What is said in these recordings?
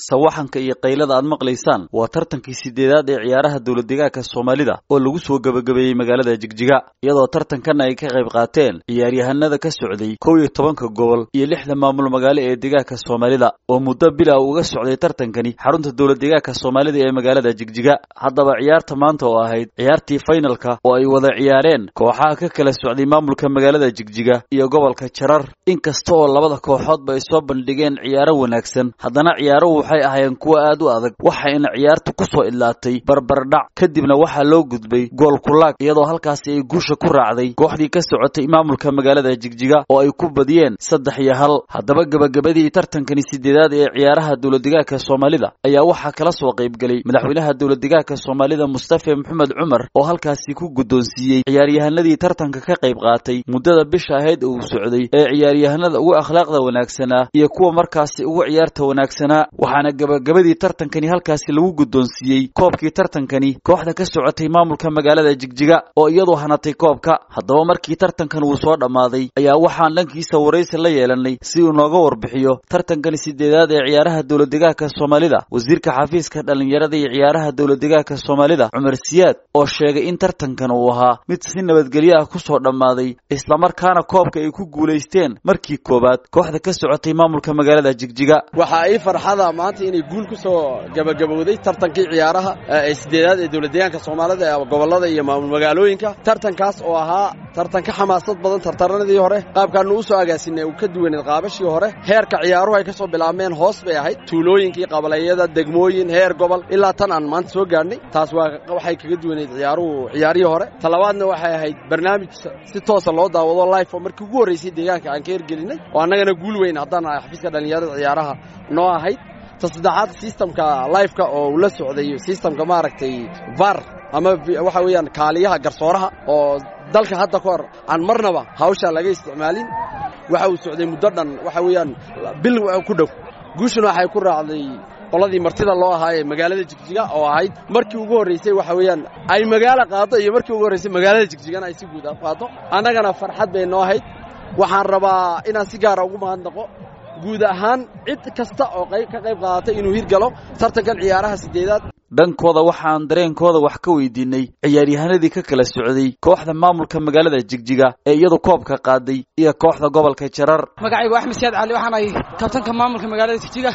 sawaxanka iyo qaylada aad maqlaysaan waa tartankii sideedaad ee ciyaaraha dawladdeegaanka Soomaalida oo lagu soo gabagabeeyay magaalada Jigjiga iyadoo tartankan ay ka qayb qaateen ciyaaryahanada ka socday 12 gobol iyo 6 maamul magaalo ee deegaanka Soomaalida oo muddo bila uga socday tartankani xarunta dawladdeegaanka Soomaalida ee magaalada Jigjiga haddaba ciyaarta maanta oo ahayd ciyaartii finalka oo ay wada ciyaareen kooxaha ka kala socday maamulka magaalada Jigjiga iyo gobolka Jarar inkasta oo labada kooxood ay soo bandhigeen ciyaaro wanaagsan haddana ciyaaro waxay ahaayeen kuwa aad u adag waxayna ciyaartu ku soo ilaatay barbardhac kadibna waxa loo gudbay gool kulaag iyadoo halkaas ay guusha ku raacday kooxdii ka socotay maamulka magaalada Jigjiga oo ay ku badiyeen 3-1 haddaba gabagabadii tartankani sideedaad ee ciyaaraha dawladdeegaanka Soomaalida ayaa waxa kala soo qayb galay madaxweynaha dawladdeegaanka Soomaalida Mustafa Maxamed Cumar oo halkaasi ku gudoonsiiyay ciyaaryahanadii tartanka ka qayb qaatay muddada bisha ahayd uu socday ee ciyaaryahanada ugu akhlaaqda wanaagsanaa iyo kuwa markaasi ugu ciyaarta wanaagsanaa waxaana gabagabadii tartankani halkaasi lagu gudoonsiiyay koobkii tartankani kooxda ka socotay maamulka magaalada Jigjiga oo iyadoo hanatay koobka haddaba markii tartankan uu soo dhamaaday ayaa waxaan dhankiisa wareysi la yeelanay si uu nooga warbixiyo tartankani sideedaad ee ciyaaraha dawladdeegaanka Soomaalida wasiirka xafiiska dhalinyarada iyo ciyaaraha dawladdeegaanka Soomaalida Cumar Siyaad oo sheegay in tartankan uu ahaa mid si nabadgelyo ah ku soo dhamaaday isla markaana koobka ay ku guuleysteen markii koobaad kooxda ka socotay maamulka magaalada Jigjiga waxa ay farxada maanta inay guul ku soo gabagabowday tartankii ciyaaraha ee sideedaad ee dawladdeegaanka Soomaalida ee gobolada iyo maamul magaalooyinka tartankaas oo ahaa tartan ka xamaasad badan tartaranadii hore qaabkan uu soo agaasinay uu ka duwanay qaabashii hore heerka ciyaaruhu ay ka soo bilaabmeen hoos bay ahayd tuulooyinkii qabalayada degmooyin heer gobol ilaa tan aan maanta soo gaarnay taas waxay kaga duwaneyd ciyaarihii hore talabaadna waxay ahayd barnaamij si toos ah loo daawado live oo markii ugu horeysay deegaanka aan ka hirgelinay oo annagana guul weyn haddana xafiiska dhalinyarada ciyaaraha noo ahayd saddexaad systemka live-ka oo la socday systemka maaragtay VAR ama waxa weeyaan kaaliyaha garsooraha oo dalka hadda ka hor aan marnaba hawsha laga isticmaalin waxa uu socday muddo dhan waxa weeyaan bil ku dhow guushuna waxay ku raacday qoladii martida loo ahaayay magaalada Jigjiga oo ahayd markii ugu horeysay waxa weeyaan ay magaalo qaado iyo markii ugu horeysay magaalada Jigjigana ay si guud ah qaado annagana farxad bay noo ahayd waxaan rabaa inaan si gaar ah ugu mahadnaqo guud ahaan cid kasta oo ka qayb qaadatay inuu hirgalo tartankan ciyaaraha sideedaad dhankooda waxaan dareenkooda wax ka weydiinay ciyaaryahanadii ka kala socday kooxda maamulka magaalada Jigjiga ee iyadu koobka qaaday iyo kooxda gobolka Jarar magacaygu Axmed Siyaad Cali waxaan ay kabtanka maamulka magaalada Jigjiga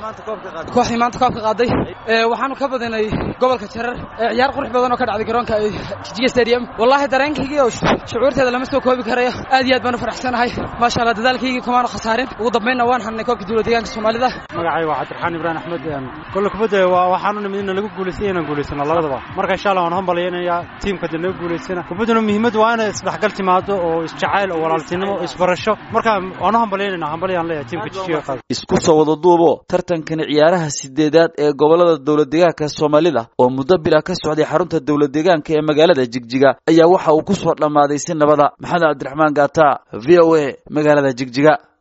kooxdii maanta koobka qaaday waxaanu ka badanay gobolka Jarar ciyaar qurux badan oo ka dhacday garoonka Jigjiga Stadium wallahi dareenkayga iyo shucuurteeda lama soo koobi karayo aad iyo aad baan u faraxsanahay ma sha Allah dadaalkayga kuma khasaarin ugu dambeynna waan hanay koobka dawladdeegaanka Soomaalida magacaygu Cabdiraxmaan Ibrahim Axmed kullu kubada waxaanu nimid guuleysana labadaba marka insha Allah waan hambalyeynaya teamka dana guuleysana kubaduna muhiimad waa in isdhaxgal timaado oo isjacayl oo walaaltinimo isbarasho marka waan hambalyeynaa hambalyan leeyahay teamka Jigjiga qaad isku soo wada duubo tartankan ciyaaraha sideedaad ee gobolada dawladdeegaanka Soomaalida oo muddo bila ka socday xarunta dawladdeegaanka ee magaalada Jigjiga ayaa waxa uu ku soo dhamaaday si nabada Maxamed Cabdiraxmaan Gaata VOA magaalada Jigjiga